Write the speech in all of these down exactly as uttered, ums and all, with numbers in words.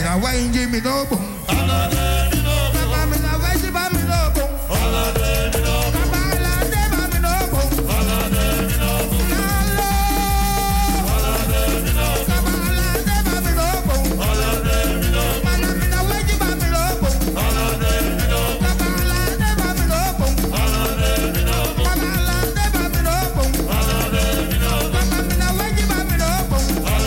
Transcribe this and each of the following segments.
mina wainji mi no bom. Kaba mina waji ba mi no bom. Kaba la de ba mi no bom. Nalo. Kaba la de ba mi no bom. Mana mina waji ba mi no bom. Kaba la de ba mi no bom. Kaba la de ba mi no bom. Kaba mina waji ba mi no bom.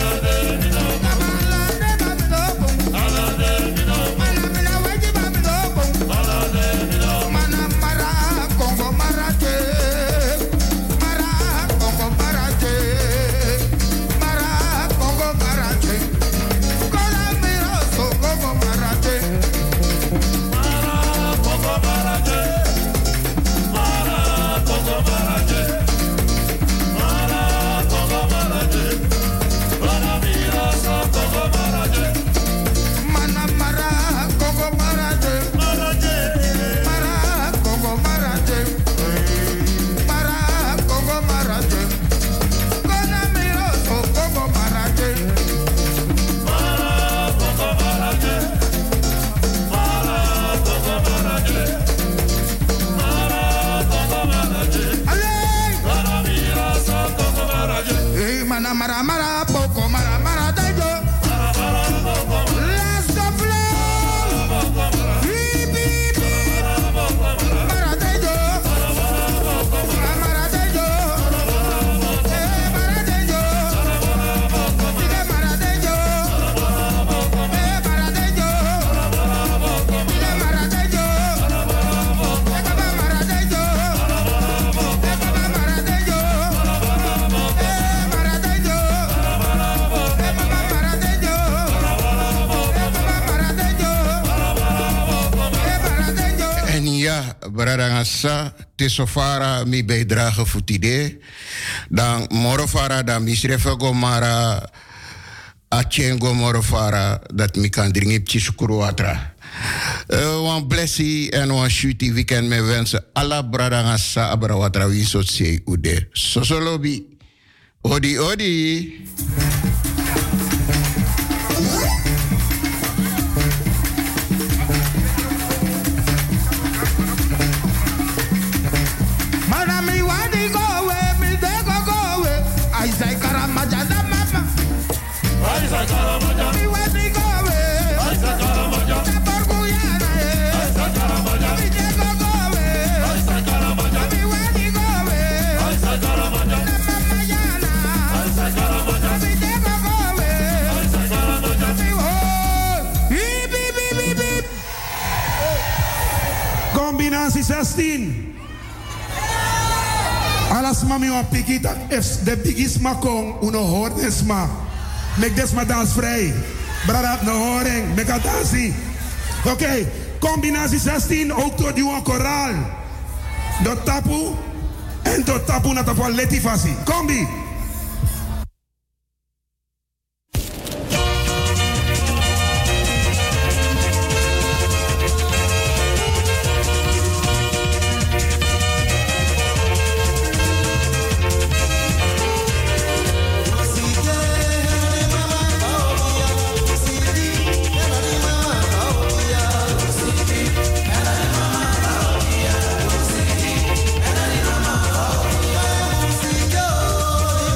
Mara mara poco mara mara dayo. Let's go flow. Beep beep beep. Mara dayo. Mara dayo. Eh mara dayo. Dile mara dayo. Eh mara dayo. Dile mara dayo. Eh baba mara dayo. Eh baba mara dayo. Ja, Bradangasa, Tesofara, mi bijdrage voor het idee. Dan Morofara, dan misrefe gomara, Achengo Morofara, dat mi kan dringen Chisukruatra. Wan blessie en wan shuti weekend me wensen. Alla Bradangasa, Abrawatra, winsot se ude. Sosolobi, odi odi. Combinatie zestien. Alas mami wa pikita if de bigis makong uno hoort ma. Mek des ma dans vrij. Bradat no horing, mek a dansi. Oké, okay. Combinatie zestien ook tot die een koraal. Do tapu en do tapu na tapu leti fasi. Combi. Yo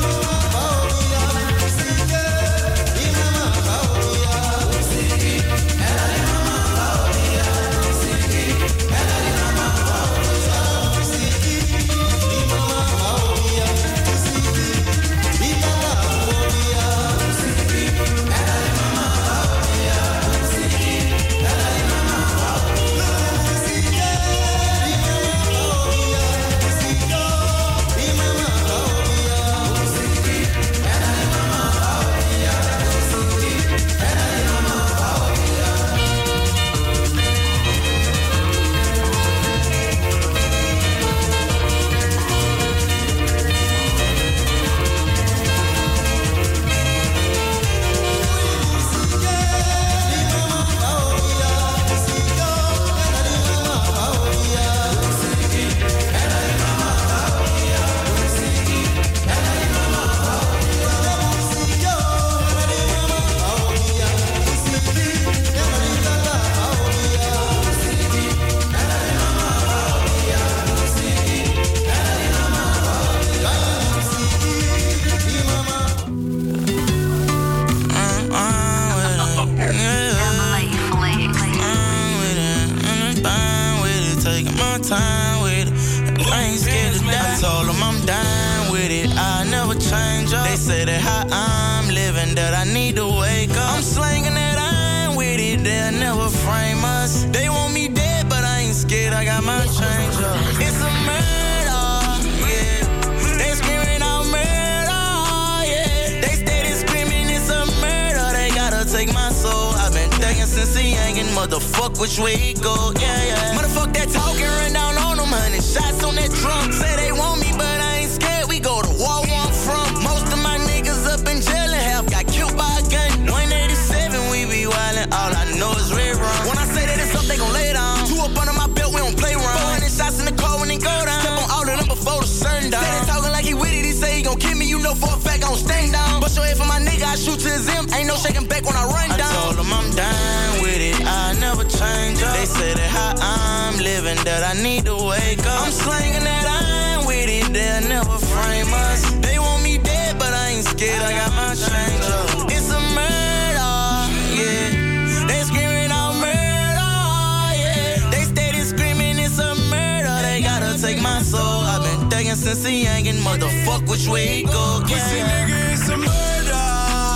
time with it. I ain't scared to die. I told them I'm down with it. I never change up. They say that how I'm living, that I need to wake up. I'm slanging that I'm with it. They'll never frame us. They want me dead, but I ain't scared. I got my change up. It's a murder, yeah. They screaming out murder, yeah. They steady screaming it's a murder. They gotta take my soul. I've been thinking since the youngin', motherfuck which way it go, yeah, yeah. Motherfuck that talking, run down on them, honey. Shots on that drum, say they want me, but I ain't scared. We go to war, where I'm from. Most of my niggas up in jail and half got killed by a gun. one eighty-seven, we be wildin', all I know is red rum. When I say that it's up, they gon' lay down. Two up under my belt, we don't play around. four hundred shots in the car when they go down. Step on all of them before the sun down. Say they talking like he with it, he say he gon' kill me, you know for a fact I don't stand down. Bust your head for my nigga, I shoot to his M. Ain't no shaking back when I run down. I told them I'm down with it, I never change up. They say that how I'm living, that I need to wake up. I'm slanging that I'm with it, they'll never frame us. They want me dead, but I ain't scared, I got my change up. It's a murder, yeah. They screaming out murder, yeah. They steady screaming it's a murder. They gotta take my soul. I've been thinking since a youngin', motherfuck which way it go, yeah. Pussy nigga, it's a murder.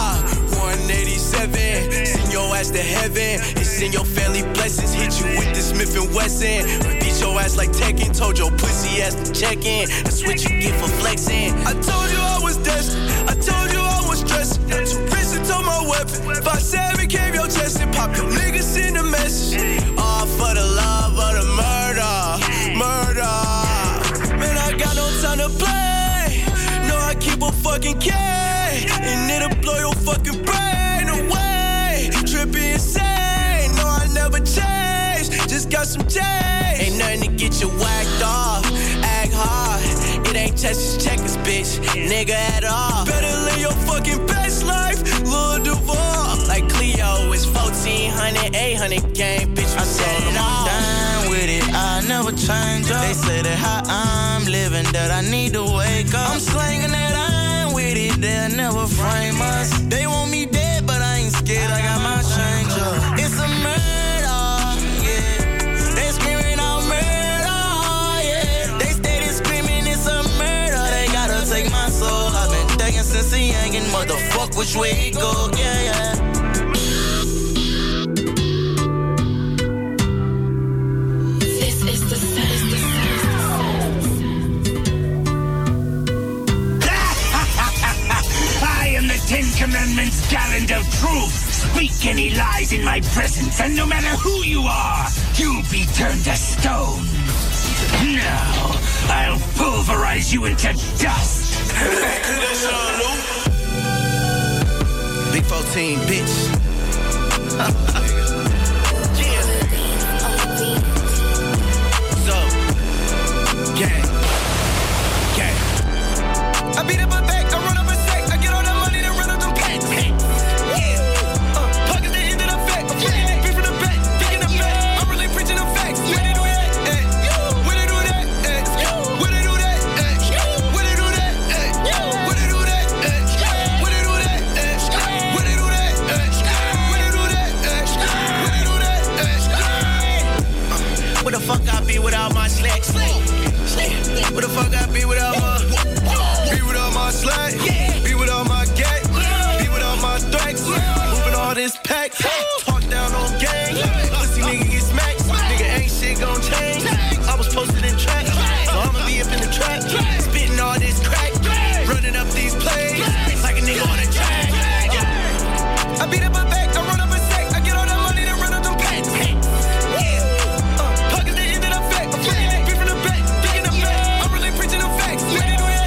one eighty-seven, send your ass to heaven. It's in your family blessings. Hit you with the Smith and Wesson. Beat your ass like Tekken. Told your pussy ass to check in. That's what you get for flexing. I told you I was destined. I told you I was stressed. Not too rich to told my weapon. five seven came your chest and pop them niggas in the message. All for the love of the murder. Murder. Man, I got no time to play. No, I keep a fucking K. And it'll blow your fucking brain away. Trippin' insane. No, I never change. Just got some change. Ain't nothing to get you whacked off. Act hard. It ain't Texas checkers, bitch. Nigga at all. Better live your fucking best life. Lil Duval. Like Cleo, it's fourteen hundred, eight hundred game, bitch. I told them I'm down with it, I never change up. They say that how I'm living, that I need to wake up. I'm slanging that I'm with it, they'll never frame us. They want me dead, but I ain't scared, I got my change up. It's a murder, yeah. They screaming out murder, yeah. They steady screaming it's a murder. They gotta take my soul. I've been thinking since a youngin', motherfuck which way it go, yeah, yeah. Ten Commandments garland of truth. Speak any lies in my presence, and no matter who you are, you'll be turned to stone. Now, I'll pulverize you into dust. Big fourteen, bitch. Yeah. So, gang. Gang. I beat up a back, I run up a sack, I get all that money, then run up them packs. Yeah. Uh, pockets they ended up fat. I'm fucking that beef from the back, picking up back. I'm really preaching the facts. Where they do that? Eh. Where they do that? Eh. Where they do that? Eh. Where they do that? Eh. Where they do that? Eh. Where they do that? Eh. Where they do that? Eh. Where they do that? Eh. Where they do that? Eh. Where the fuck I be without my slacks? Where the fuck I be without my Be without my slack, be without my gate, be without my threats, moving all this pack, talk down on gang, pussy nigga get smacked, nigga ain't shit gon' change, I was posted in track, so I'ma be up in the trap, spitting all this crack, running up these plays, like a nigga on a track, I beat up a back, I run up a sack, I get all that money, then run up them packs, yeah, uh, pockets they ended up fat, I'm fucking that beef from the back, picking up back, I'm really preaching the facts, where they do that?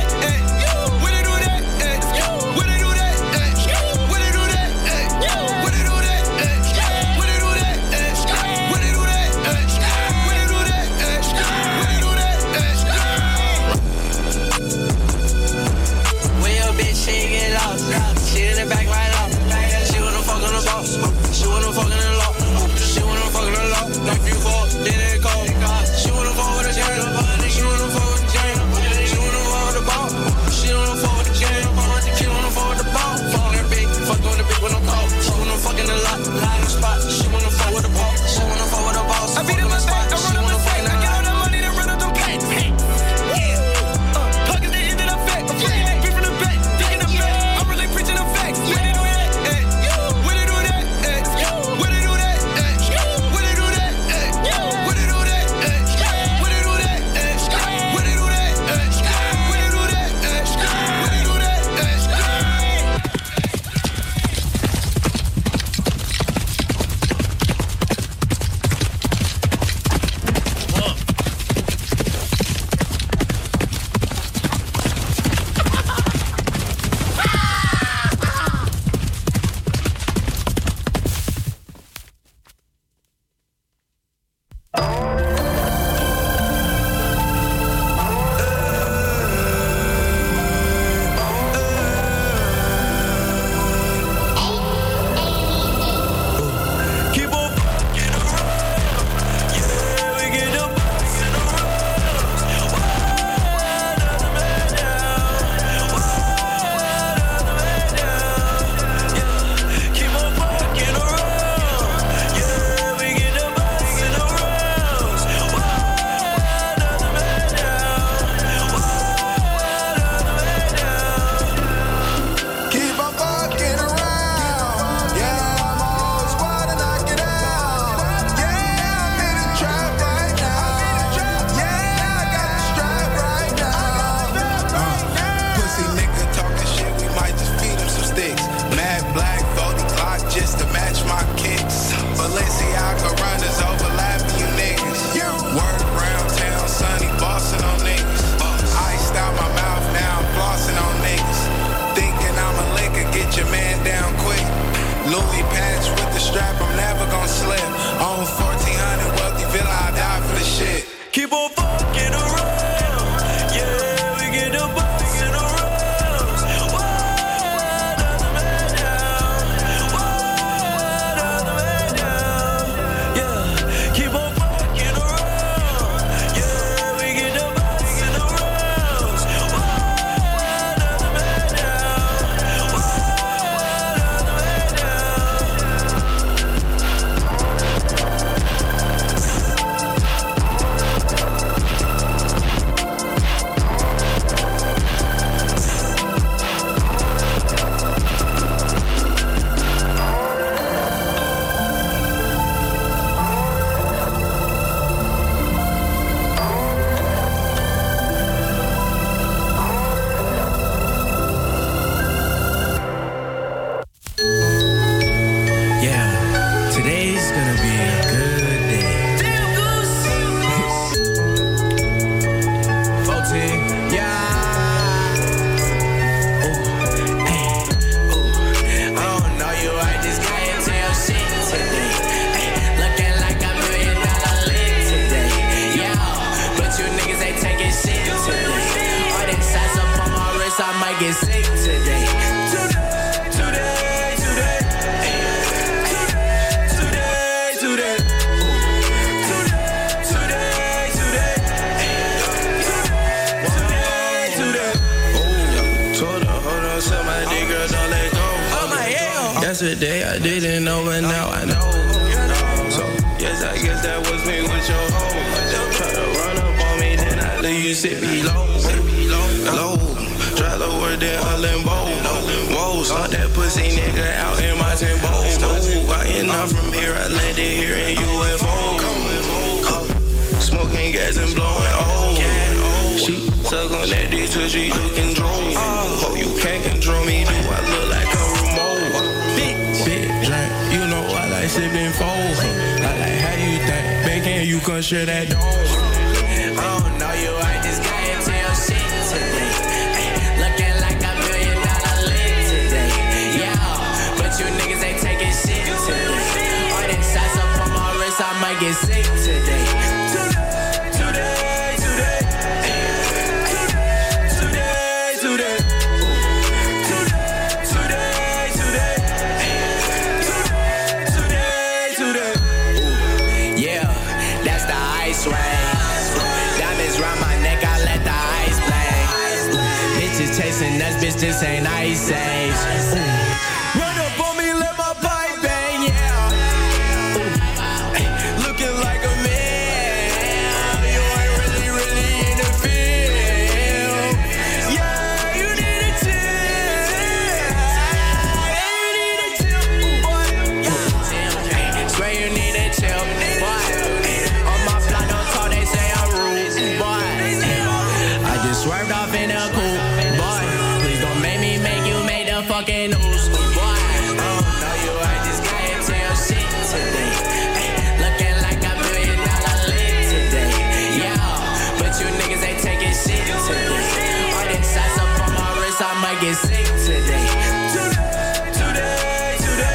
Louis patch with the strap, I'm never gonna slip. On fourteen hundred wealthy villa, I die for the shit. Keep on fucking around. Yeah, we get the bucks in the rounds. Whoa, another man down. Whoa, another man down. Yeah, keep on fucking around. Yeah, we get the bucks in the rounds. Whoa, another man down. Whoa, another man get sick today. Today, today, today. Today, today, today. Today, today. Today, today. Oh, told her, hold on, so my nigga don't let go. Oh my hell. Yesterday I didn't know, but now I know. So, yes, I guess that was me with your hoe. Try to run up on me, then I leave you sit below. Low. Try lower than a limbo. Whoa, saw that pussy nigga out in my tempo. I ain't not from here, I landed here in U F O. Smoking gas and blowing oh. She suck on that dick till she do control. Oh, you can't control me, do I look like a remote? Big, big drink, you know I like sipping foes. I like how you think, bacon, you can share that dome. I don't know you, I just got into your shit today. Looking like a million dollar lick today. Yeah, but you niggas ain't taking shit today. All them shots up on my wrist, I might get sick today. Today, today, today. Today, today. Today, today. Today, today. Yeah, that's the ice rain. Diamonds round my neck, I let the ice play. Bitches chasing us, bitch, this ain't ice age. Ooh. Run up on me, let my pipe bang, yeah. Ooh. Ay, looking like a man. You ain't really, really in the field. Yeah, you need a chill. Yeah, you need a chill, boy. Yeah. Ay, swear you need a chill, boy. Ay, on my block, don't talk, they say I'm rude, boy. Ay, I just swerved off in a coupe. Fucking news, boy. I don't know you, I just got into your shit today. Ay, looking like a million dollar lick today. Yeah, but you niggas ain't taking shit today. All them shots up on my wrist, I might get sick today. Today, today, today.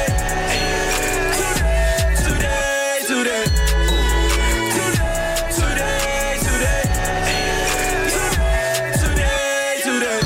Ay, today, today. Today, today, today. Ay, today, today.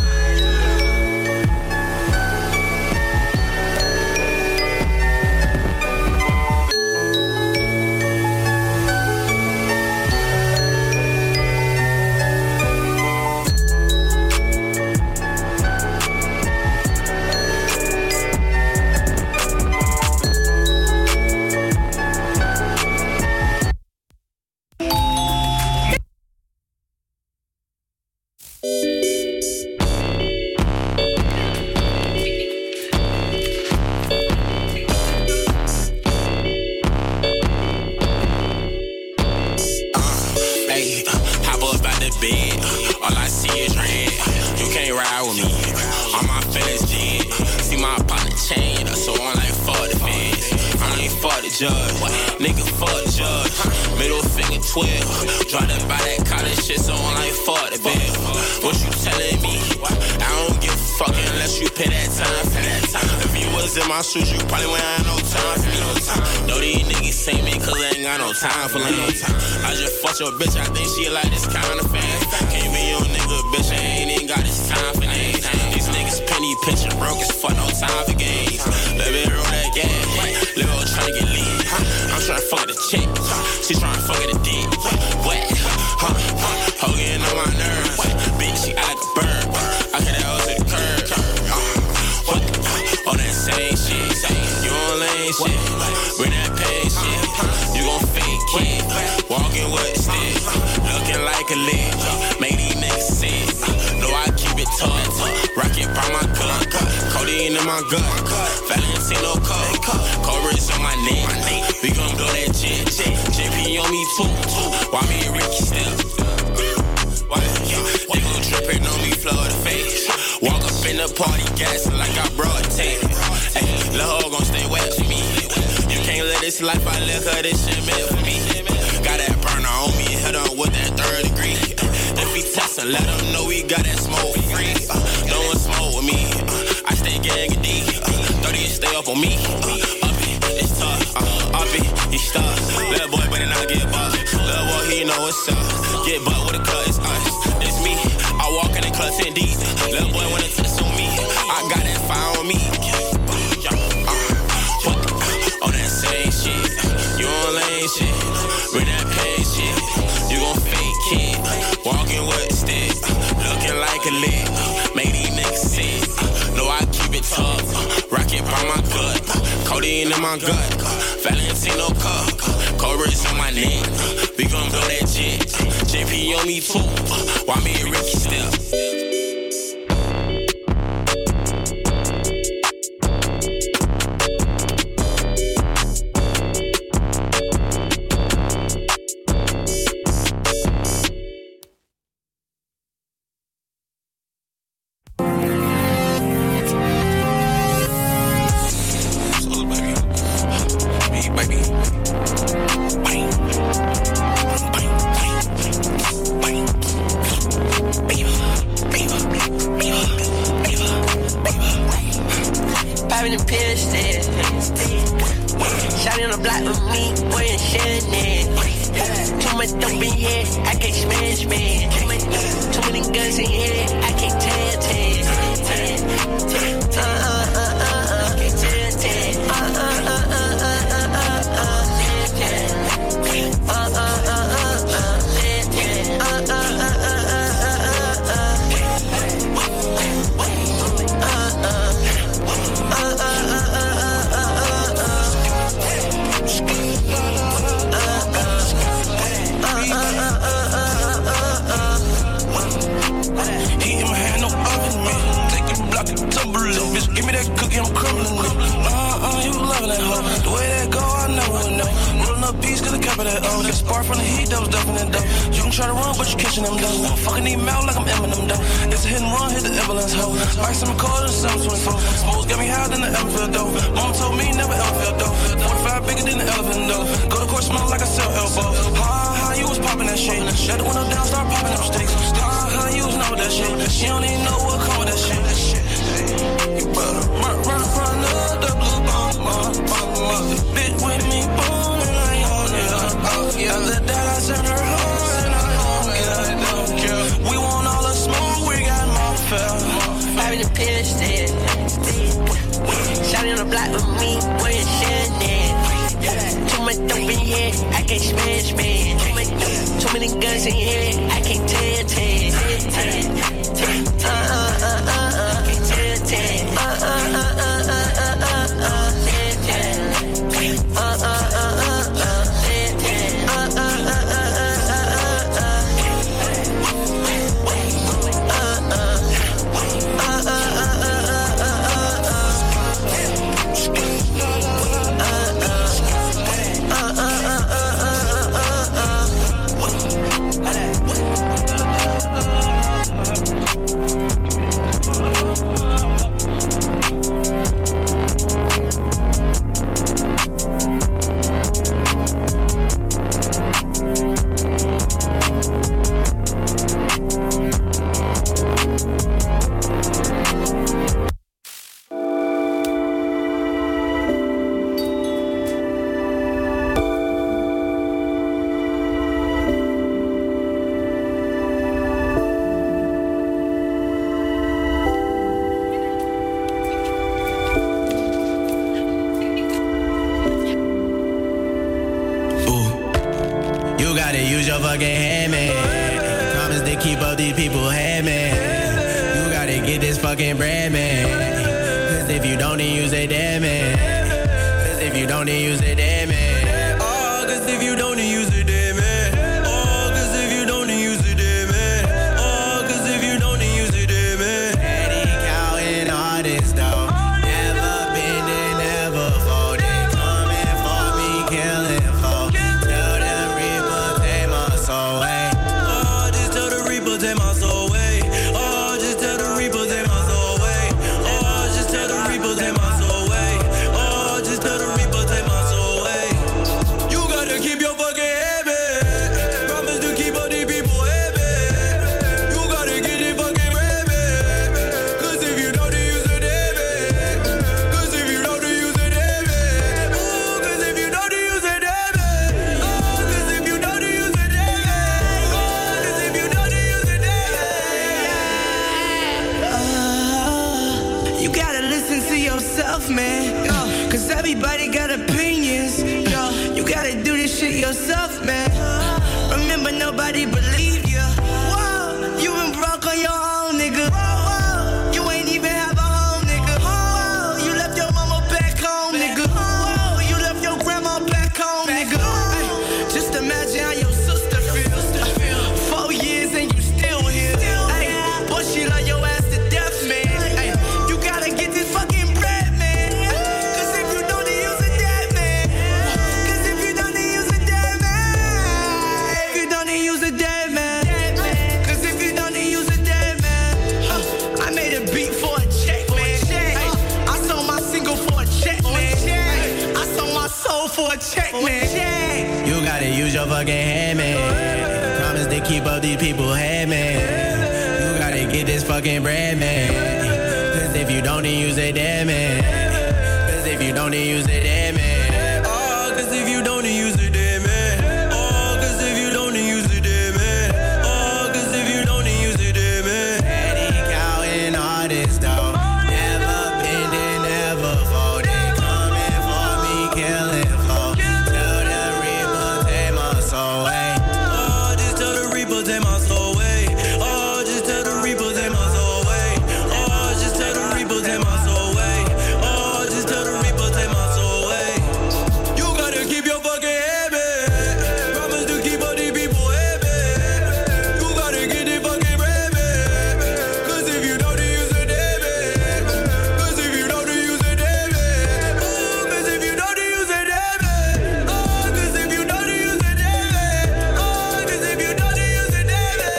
Nigga, fuck the judge. Middle finger twelve. Try to buy that college shit, so I'm like, fuck the bill. What you telling me? I don't give a fucking unless you pay that time for that time. If you was in my shoes, you probably wouldn't have no time for me. No time. Know these niggas say me cause they ain't got no time for me. No time. I just fucked your bitch, I think she like this kind of fan. Can't be your nigga, bitch, I ain't even got this time for names. These niggas penny pinching broke as fuck, no time for games. Let me roll that gas, little old tryna get lit. I'm tryna fuck the chick, she tryna fuck the dick. What? Huh? Ho getting on my nerves, bitch, she act like a bird. I hit that hoe to the curb. What? On that same shit, you on lane shit. Bring that pay shit, you gon' fake it. Walking with a stick, looking like a lick. Make these niggas sick. No, I keep it tough. Rocket by my gun, codeine in my gun. Valentino cup, Cobra's on my neck. We gon' blow that jet, J P on me too. Why me and Ricky still? Why? They gon' trippin' on me, floor the face. Walk up in the party, gassing like I brought a tape. Hey, lil' hoe gon' stay wet for me. You can't let this life I live, cause this shit meant for me. Got that burner on me, head on with that third degree. If we testin', let them know we got that smoke free. Uh, no one smoke with me. Uh, I stay gang and D. Uh, thirty and stay up on me. Uh, up it, it's tough. Uh, up it, he stuck. Little boy better not get bucked. Little boy, he know what's up. Get bucked with a cut, it's us. It's me. I walk in the club ten deep. Little boy wanna test on me. I got that fire on me. Uh, on that same shit. You on lane shit. Bring that pay shit. You gon' fake it. Walking with a stick. Looking like a lick. Make these niggas sick. No, I keep it tough. Rocket by my gut. Codeine in my gut. Valentino cup. Cobra's on my neck. We gon' blow that jet. J P on me too. Why me and Ricky still? gotta use your fucking hand, man. Promise to keep up these people head, man. You gotta get this fucking bread, man. Cause if you don't, then use it, damn, man. Cause if you don't, then use it, damn, man. Oh, cause if you don't, then use it, damn, man. Oh, cause if you don't, then use it, damn, man. Oh, cause if you don't, then use it, damn, man. Daddy counting all this stuff. Never been there, never folded. Coming for me, killing for. Tell the Reaper, take my soul away. Oh, just tell the Reaper, take my soul away. Oh, just tell the Reaper, take my soul away. Oh, just tell the Reaper, take my soul away. Oh, just tell the Reaper, take my soul away. You gotta keep your fucking head, man. Promise to keep all these people happy. You gotta get it fucking right, man. Cause if you don't, then use it, damn, man. Cause if you don't, then use it, damn, man. Ooh, cause if you don't, then use it, damn, man. Oh, cause if you don't, then use it, damn, man. Oh, cause if you don't, then use it, damn, man. You gotta listen to yourself, man. Yo, cause everybody got opinions. Yo, you gotta do this shit yourself, man. Remember, nobody believed you. Whoa, you been broke on your own, nigga. Whoa, you ain't even have a home, nigga. Whoa, you left your mama back home, nigga. Whoa, you left your grandma back home, nigga. Ay, just imagine how your sister feels. Four years and you still here. Ay, boy, she love your ass to death, man. Ay, you gotta get this fucking bread, man. Cause if you don't, then use it, dead, man. Cause if you don't, then use it, dead, man. If you don't, then use it, dead, man. Cause if you don't, then use it, dead, man. Huh, I made a beat for a check, man. Ay, I sold my single for a check, man. Ay, I sold my soul for a check, man. You gotta use your fucking hand, man. Promise to keep up these people head, man. You gotta get this fucking bread, man. Cause if you don't, then use it, damn, man. Cause if you don't, then use it, damn, man. Oh, cause if you don't, then use it, damn, man. Oh, cause if you don't, then use it, damn, man. Oh, cause if you don't, then use it, damn, man. Daddy counting all this stuff. Never been there, never folded. Coming for me, killing for. Tell the Reaper, take my soul away. Oh, just tell the Reaper, take my soul away. Oh, just tell the Reaper, take my soul away. Oh, just tell the Reaper, take my soul away. Oh, just tell the Reaper, take my soul away. You gotta keep your fucking head, man. Promise to keep all these people happy. You gotta get it fucking right, man. Cause if you don't, then use it, damn, man. Cause if you don't, then use it, damn, man. Ooh, cause if you don't, then use it, damn, man. Oh, cause if you don't, then use it, damn, man. Oh, cause if you don't, then use it, damn, man.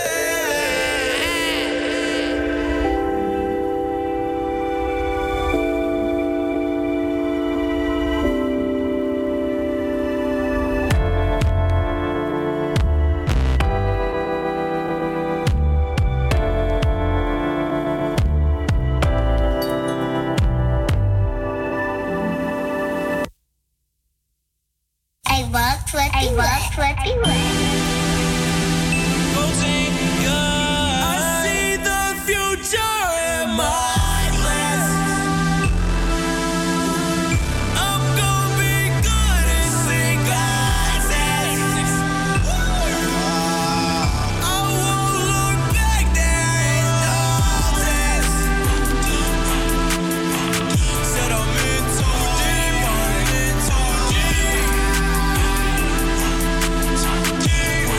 I walk twenty walk twenty I see the future in my eyes. I'm gonna be good and sing God's ass. I won't look back, there ain't no test. Said I'm in too deep, I'm in too deep.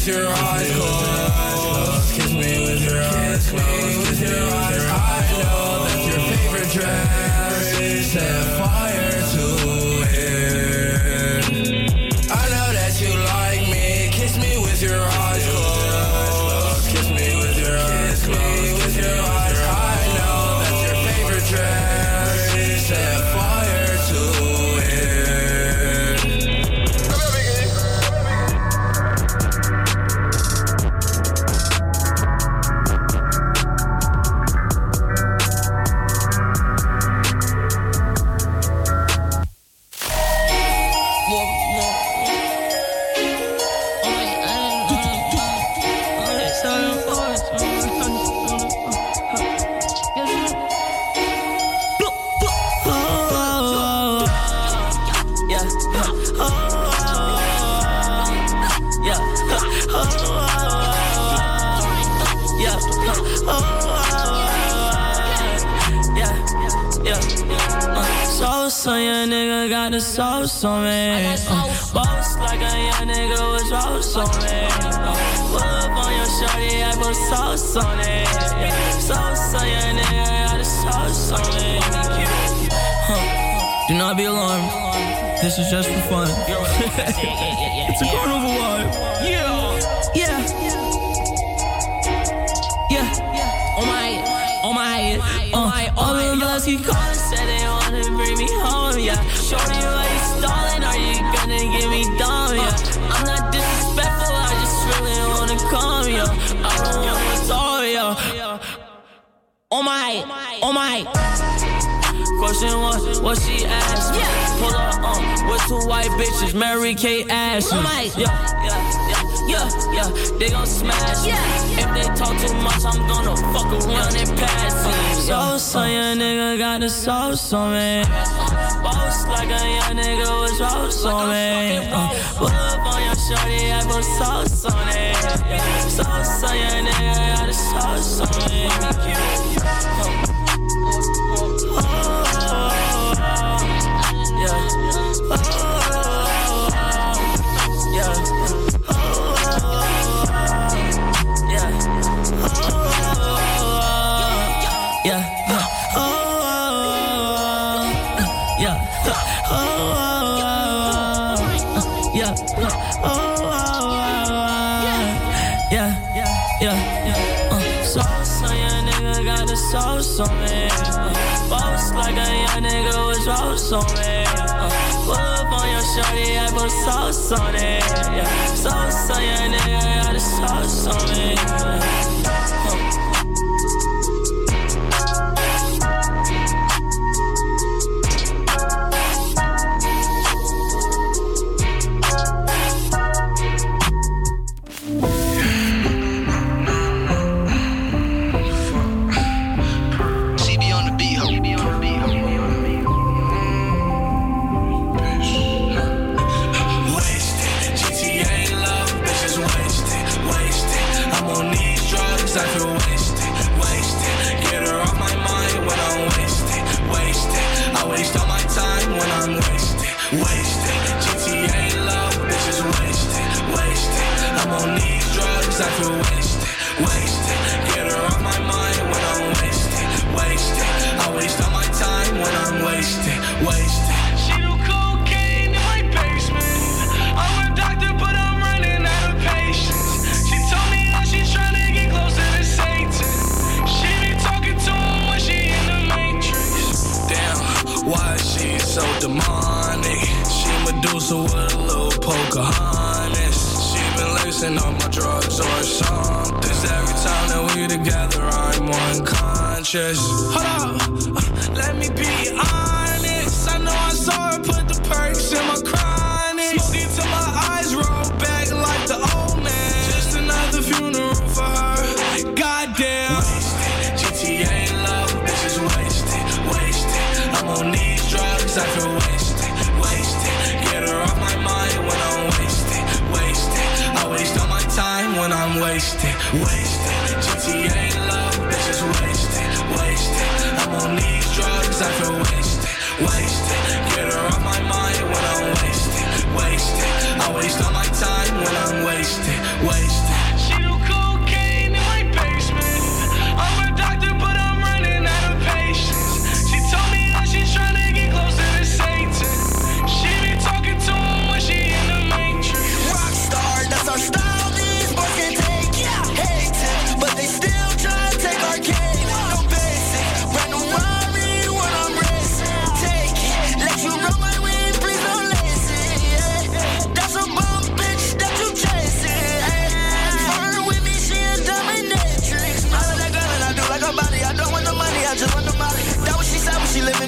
your eyes closed. Kiss me with your eyes closed. Kiss your eyes. I know that your favorite dress set fire to it. I know that you like me. Kiss me with your eyes closed. Kiss me with your eyes closed. With your eyes. I know that your favorite dress set fire to it. So young nigga got the sauce on me. Uh, boss like a young nigga was sauce on me. Uh, pull up on your shorty, I put sauce on it. Yeah. Sauce on your nigga got the sauce on me. Huh. Do not be alarmed. This is just for fun. It's a carnival vibe. Yeah. Yeah. Yeah. Oh my. Oh my. Oh my. All the girls keep calling, said they wanna bring me home, yeah. Shorty, why you stalling? Are you gonna give me dumb, yeah? I'm not disrespectful, I just really wanna come, yeah. I don't wanna talk, yeah. Oh my, oh my. Question one, what she asked me? Yeah. Pull up, um, with two white bitches, Mary Kate Ashley. Oh my. Yeah, yeah, yeah. Yeah, yeah, they gon' smash me. Yeah. If they talk too much, I'm gonna fuck around and pass it. Sauce on your nigga got the sauce on me. Boss like a young nigga with sauce on me. Uh, pull up on your shorty, I put sauce on it. Yeah. Sauce on your nigga got the sauce on me. Uh, oh, oh, oh, yeah. Oh, yeah. Sauce on me, uh, boss like a young nigga with sauce on me. Uh, pull up on your shorty, I put sauce on it. Yeah. Sauce on your nigga, got the sauce on me. Uh, Hold up, let me be honest. I know I saw her put the perks in my chronic. Smoking till my eyes roll back like the old man. Just another funeral for her. Goddamn. Wasted, G T A love, bitches wasted, wasted. I'm on these drugs, I feel wasted, wasted. Get her off my mind when I'm wasted, wasted. I waste all my time when I'm wasted, wasted. G T A love, bitches wasted. I'm on these drugs, I feel wasted, wasted. Get her off my mind when I'm wasted, wasted. I waste all my time when I'm wasted, wasted.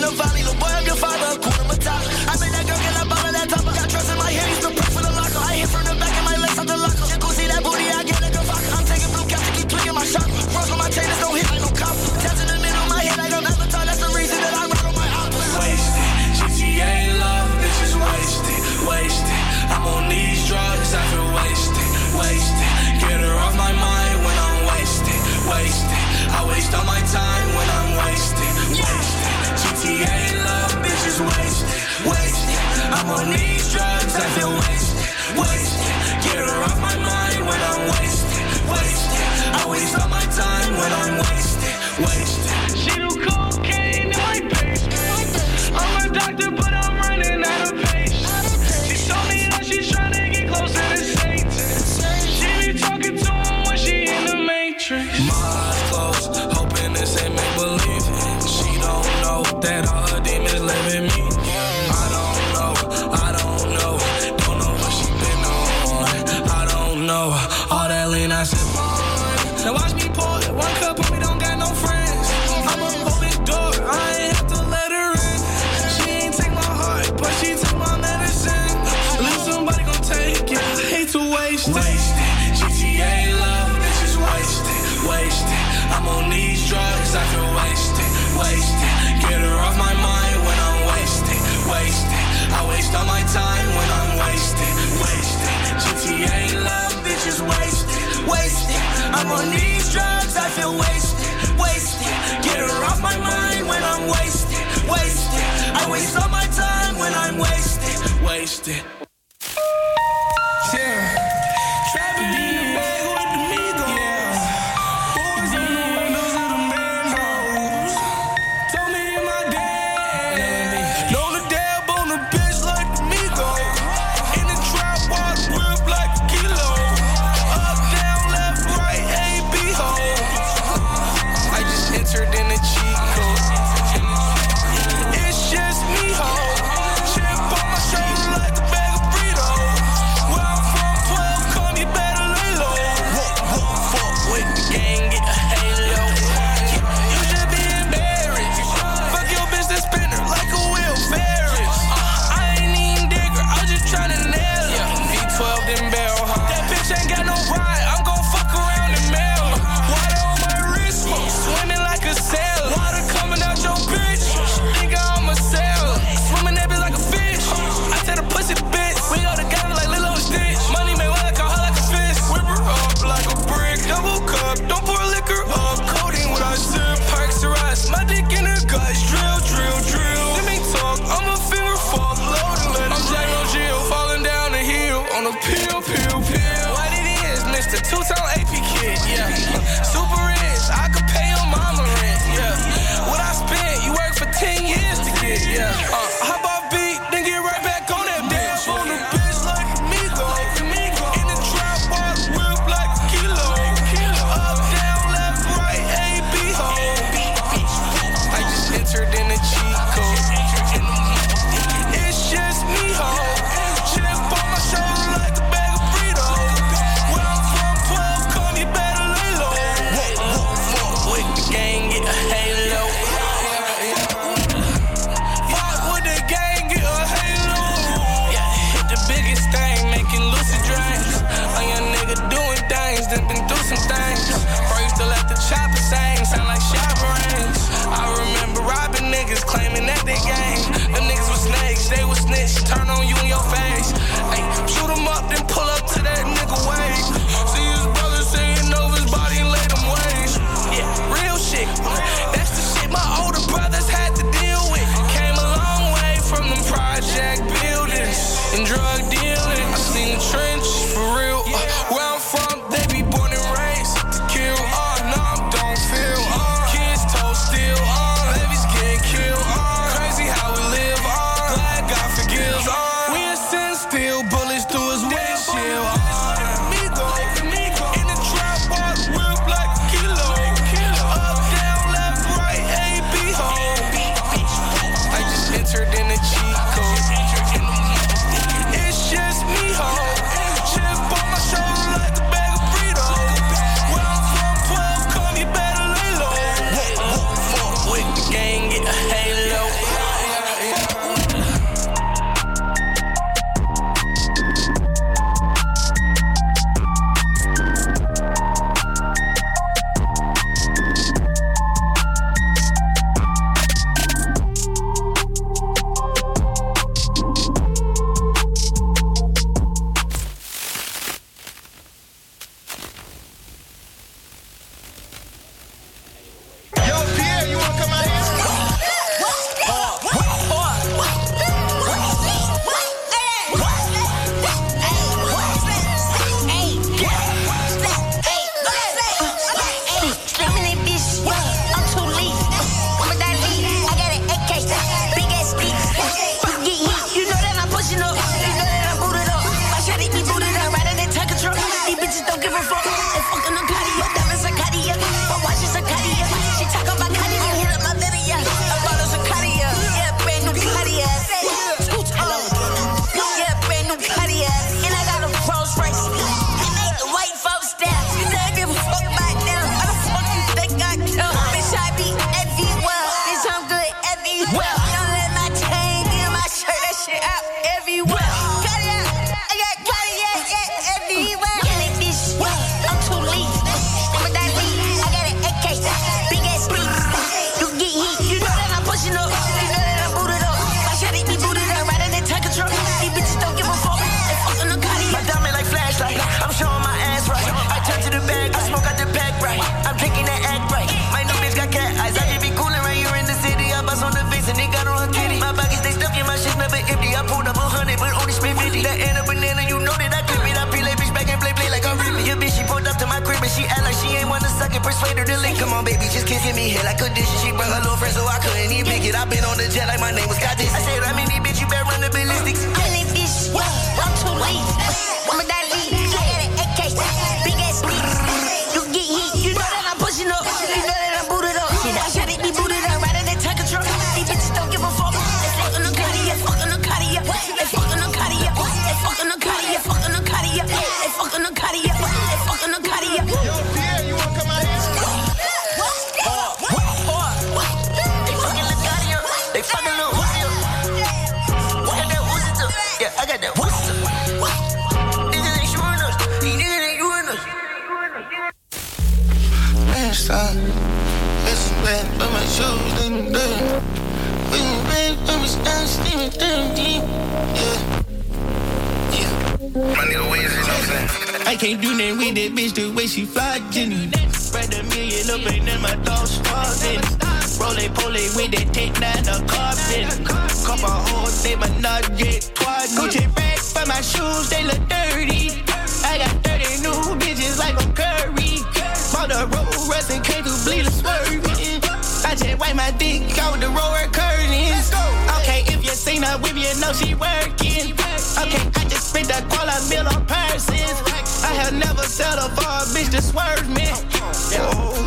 the valley. Little boy, I'm your father, Kuna Matata. I made that girl get up out of that top. Got trust in my hair, used to pray for the locker. I hit from the back of my legs out the locker. You go see that booty, I get like a vodka. I'm taking blue caps to keep tweaking my shot. Frost on my chain, don't hit like no cop. Tats in the middle of my head like I'm Avatar. That's the reason that I ride on my opera. Wasted, G T A love, bitches wasted, wasted. I'm on these drugs, I feel wasted, wasted. Get her off my mind when I'm wasted, wasted. I waste all my time when I'm wasted, wasted. G T A love, bitches wasted, wasted. I'm on these drugs, I feel wasted, wasted. Get her off my mind when I'm wasted, wasted. I waste all my time when I'm wasted, wasted. She do cocaine in my basement. I'm a doctor, but I'm running out of patience. She told me that she's trying to get closer to Satan. She be talking to him when she in the Matrix. My eyes closed, hoping this ain't make believe. She don't know that all her demons live in me. I don't know, I don't know, don't know what she been on. I don't know, all that lean I sip on. Now watch me pour it, one cup of me don't got no friends. I'm a open door, I ain't have to let her in. She ain't take my heart, but she took my medicine. At least somebody gon' take it, I hate to waste it. Wasted, G T A love, bitches wasted, wasted. I'm on these drugs, I feel wasted, wasted. Get her off my mind when I'm wasted, wasted. I waste all my time when I'm wasted, wasted. G T A love, bitches wasted, wasted. I'm on these drugs, I feel wasted, wasted. Get her off my mind when I'm wasted, wasted. I waste all my time when I'm wasted, wasted. Yeah. Trapping in the bag with the Migos. Yeah. Boys on the windows of the manholes. Told me in my dad. Known the dab on the bitch like the Migos. In the trap, walk whip like a kilo. Up, down, left, right, A, B, hole. I just entered in the cheat code. It's just me, ho. Chip on my shoulder like a bag of Fritos. Where I'm from, twelve, come, you better lay low. Walk, walk, fuck with the gang, get a halo. You should be embarrassed. Fuck your bitch that spinner like a Will Ferris. I ain't even digger, I was just tryna nail it. V twelve, then barrel, huh? That bitch ain't got no ride, I'm gon' fuck around and mail her. Water on my wrist, swimming like a sailor. Water coming out your bitch, think I'm a sailor. Swimming that bitch like a fish. I tell the pussy the bitch. We go together like Lilo and Stitch. Money made well, I call her like a fist. Whip her up like a brick. Double cup, don't pour liquor up. Codeine when I sip. Perks or ice, my dick in her guts. Drill, drill, drill. Let me talk, I'm a finger fuck. Load and let I'm Jack on Jill, falling down the hill. On a pill, pill, pill. What it is, Mister Two-Tone A P kid, yeah. Super rich, I could pay your mama rent, yeah. What I spent, you work for ten years to get, yeah. Uh, hop off beat, then get right back on that bitch. On the bitch like a Migo. In the trap, walk whip like a kilo. Up, down, left, right, A, B, hole. I just entered bounce on the face and it got on her kitty. My pockets they stuffy, my shit's never empty. I pulled up a hundred, but only spent fifty. That and a banana, you know that I clip it. I peel that bitch back and play play like I'm ripping. Your bitch, she pulled up to my crib and she act like she ain't wanna suck it. Persuade her to lick. Come on, baby, just kissing me here like a dish. She brought her little friend, so I couldn't even pick it. I been on the jet like my name was Scott Dish. I said, I'm in these bitch, you better run the ballistics. I live this, I'm too late. I'm a die lead. I had an A K, big ass beat. You get hit, you know that I'm pushing up. You know that I'm booted up. I shot it, be booted up. Right in that tanker truck. These bitches don't give a fuck. They fucking the Cartier, fucking the Cartier. They fucking the Cartier. They fucking the Cartier, fucking the Cartier. They fucking the Cartier. They fucking the Cartier. Yo, Pierre, you wanna come out here? They fucking the Cartier. They fucking the Uzi. I got that Uzi too. Yeah, I got that Uzi too. Niggas ain't shooting us. These niggas ain't shooting us. Man, stop. Listen back, put my shoes in the dirt. Put me back, put me down, steaming down deep. Yeah. Yeah. My nigga Waze, you know what I'm saying? I can't do nothing with that bitch the way she fly, Jenny. Spread a million up and then my dog starving. Roll it, pull it with that take nine, a carbon. Couple hoes, they my not get twice. Gucci bag for my shoes, they look dirty. I got thirty new bitches like I'm Curry. Bought a roll rest and came to bleed a swerving. I just wipe my dick out the roller curtains. Okay, if you seen her with me, you know she working. Okay, I just spent that quarter mil on purses. I have never settled for a bitch to swerve me. Oh,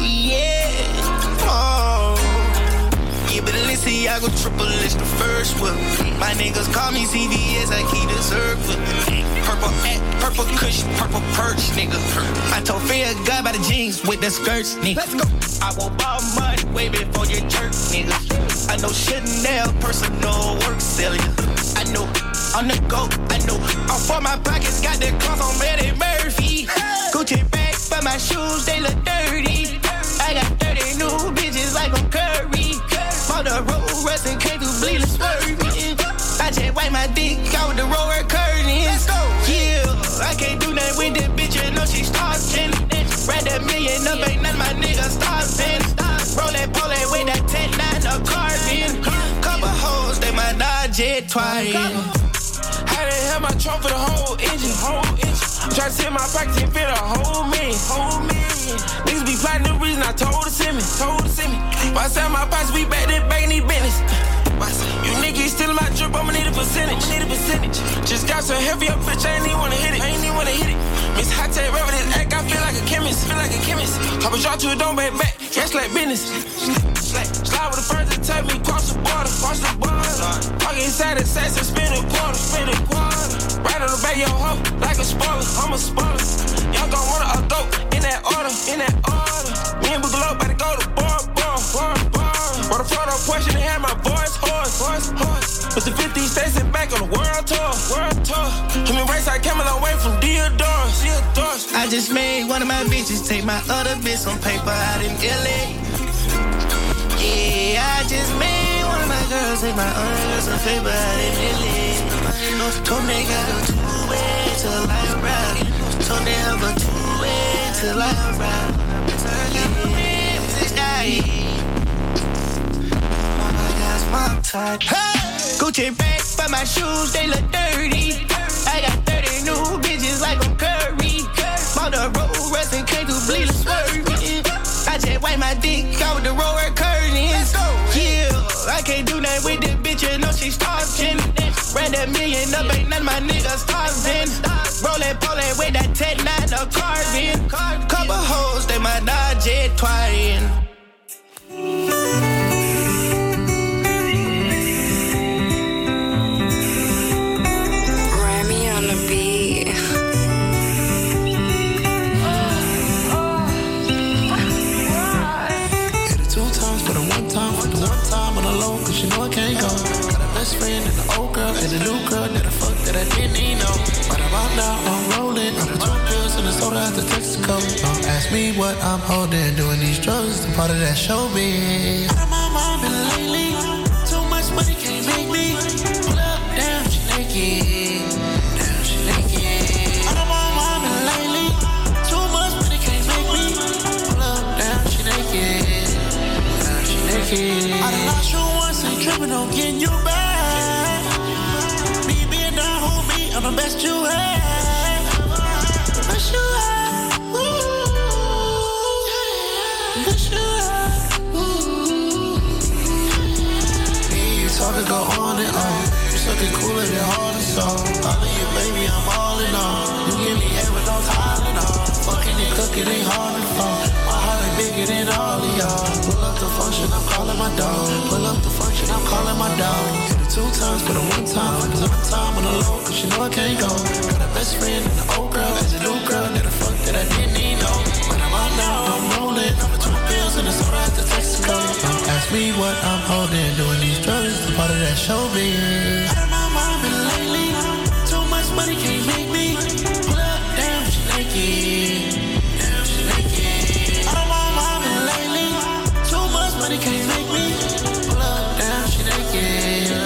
yeah. Oh. Yeah, but listen, I go triple list the first one. My niggas call me C V S, I keep the circle. Purple at, purple cush, purple perch, nigga. I told Fear God by the jeans with the skirts, nigga. Let's go. I will buy money way before your church, nigga. I know Chanel, personal work selling. I know on the go, I know all for my pockets, got that cross on Eddie Murphy. Gucci bag for my shoes, they look dirty. I got thirty new bitches like I'm Curry. Bought a roll rest and came to bleed a swerving. I just wipe my dick out the roller curtains. Yeah, I can't do nothing with this bitch, you know she starving. Ran that million up, ain't none of my niggas starving. Roll that, pull that with that ten nine a carbon. Couple hoes, they might not jet twice. Had to have my trunk for the whole engine, whole engine. Try to sit my pockets and fit a whole million, whole million. Niggas be plotting the reason I told her send me, told her send me. If I sell my pockets, we back there back in these business. You niggas stealing my drip, I'ma need a percentage, I'ma need a percentage. Just got so heavy up, bitch, I ain't even wanna hit it, I ain't even wanna hit it. Miss Hot Tech, rap with this act, I feel like a chemist, feel like a chemist. Hop a drop to a don't back back, yes, like business. Slide with the first and take me cross the border, cross the border. Park inside the sex and spin a quarter, spin a quarter. Right on the back of your hoe, like a spoiler, I'm a spoiler. Y'all gon' want a go in that order, in that order. Me and Boogaloo about to go to bar, bar, bar, bar. Brought a photo question and had my voice, horse, horse, horse. With the fifty states and back on the world tour, world tour. Him and Race, I came a long way from Deodorus, Deodorus. I just made one of my bitches take my other bitch on paper out in L A. Yeah, I just made one of my girls take my other girls on paper out in L A. Told they got a two-way till I ride. Told they have a two-way till I ride. Hey! Gucci bag for my shoes, they look dirty. I got thirty new bitches like I'm Curry. Bought a roll rest and came to bleed a swerving. I just wipe my dick out the roller curtains. Yeah, I can't do nothing with this bitch, you know she starving. Ran that million up, ain't none of my niggas starving. Roll it, pull it with that ten nine a carbon. Couple hoes, they might not jet twice. You know I can't go. Got a best friend and an old girl and a new girl that I fuck that I didn't even know. But I'm out now, I'm rolling. Got the two pills and the soda out the Texaco. Don't ask me what I'm holding. Doing these drugs, the part of that show me. Out of my mind been lately. Too much money can't make me. Pull up, damn, she naked. Damn, she naked. Out of my mind been lately. Too much money can't make me. Pull up, damn, she naked. Damn, she naked. I done lost you once and tripping on getting you back. Me being down, hold me, I'm the best you had. The best you had. Ooh. The best you had. Ooh. Me and you talking go on and on. You sucking cooler than hard and soft. I love you, baby, I'm all in all. You give me head with no Tylenol. Fucking and cooking ain't hard to fall. My heart ain't bigger than all of y'all. Pull up the function, I'm calling my dog. Pull up the function, I'm calling my dog. Hit it two times for the one time. Cause one time on the low, cause you know I can't go. Got a best friend and an old girl. As a new girl, that the fuck that I didn't even know. When I'm out now, I'm rolling. I'm two pills and a soda out to Texaco. Don't ask me what I'm holding. Doing these drugs, the part of that show me. Out of my mind, been lately. Too much money can't make me. Pull up, damn, she naked. Damn, she naked. Out of my mind, been lately. Too much money can't make me. Pull up, damn, she naked.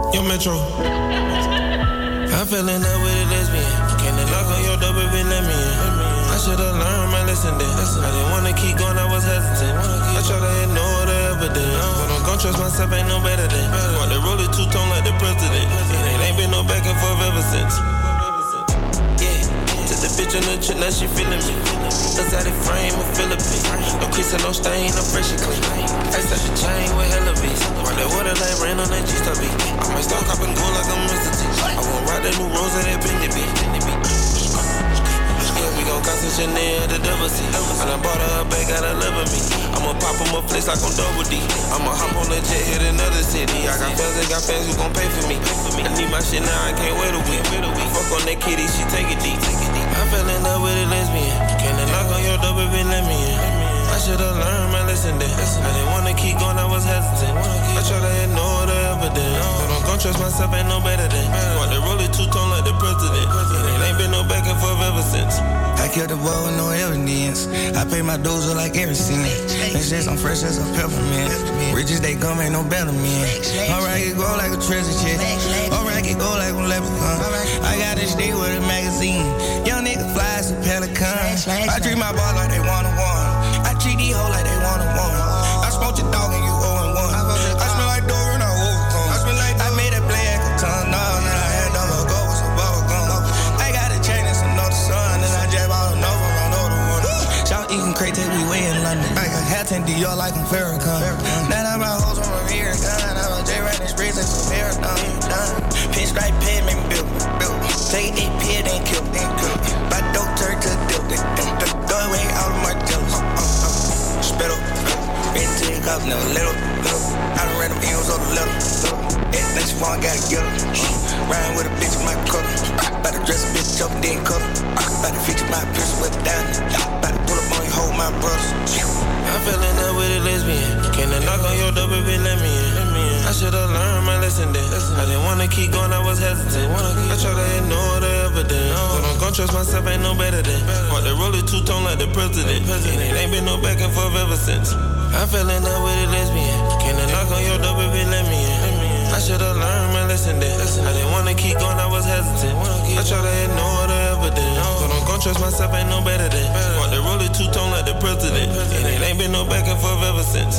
Yo, Metro. I fell in love with a lesbian. Can't knock on your door, baby, let me in. I should've learned my lesson then. I didn't wanna keep going, I was hesitant. I try to ignore the evidence, but I'm gon' trust myself, ain't no better than. Want to roll it two-tone like the president. And it ain't been no back and forth ever since. Yeah, took the bitch on the trip, now she feeling me. Exotic frame, a Philippine. No crease and no stain, I'm fresh and clean. Ice up the chain with hella beats. Run that water like rain on that G-Star beat. I might start copping gold like I'm Mister T. I won't ride that new rose of that Bendy B. Yeah, we gon' cost some Chanel, the double C. And I bought her a bag, got her loving me. I'ma pop on my flex like I'm double D. I'ma hop on the jet, hit another city. I got fans and got fans who gon' pay for me. I need my shit now, I can't wait a week. Fuck on that kitty, she take it deep. I fell in love with a lesbian. Can't knock on your door, baby, let me in. I should've learned my lesson then. I didn't wanna keep going, I was hesitant. I try to ignore the evidence, but I'm gon' trust myself, ain't no better than. Want to roll it two-tone like the president. It ain't been no back and forth ever since. I killed the boy with no evidence. I pay my dues up like every cent. And shit, I'm fresh as a peppermint. Riches they come, ain't no better man. Alright, it go like a treasure chest. Alright, it go like a leprechaun. I got this stick with a magazine. Young nigga fly as a pelican. I treat my ball like they one-on-one. I treat these hoes like they one-on-one. I smoke your dog and you oh and one. I smell like door and I overcome. I smell like I made a play at the tongue. No, no, I had double go with some bubble gum. I got a chain and some no sun. And I jab all the nose on another one. Shout eating crate till we way in London. I got hat and Dior like I'm Farrakhan. Now I'm my hoes from Revere gun. I'm a J riding streets and some marathon. Pinstripe pin, make me build, build. Take eight pin and kill, and kill. By dope turn to deal. Throw away all of my jealous. Spit up, been to the cup, never little. I done read them M's on the little. Everything she want, gotta get her. Riding with a bitch in my color. About to dress a bitch up and then color. About to feature my piercing with a diamond. About to pull up on you, hold my brothers. I fell in love with a lesbian. Can't knock on your door, baby, let me in. I should've learned my lesson then. I didn't wanna keep going, I was hesitant. I try to ignore the evidence, but I'm gon' trust myself, ain't no better than. Want to roll it two-tone like the president. It ain't been no back and forth ever since. I fell in love with a lesbian. Can't knock on your door, baby, let me in. I should've learned my lesson then. I didn't wanna keep going, I was hesitant. I try to ignore the evidence, but I'm gon' trust myself, ain't no better than. Want to roll it two-tone like the president. It ain't been no back and forth ever since.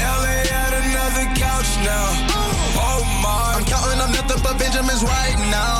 Benjamin's right now.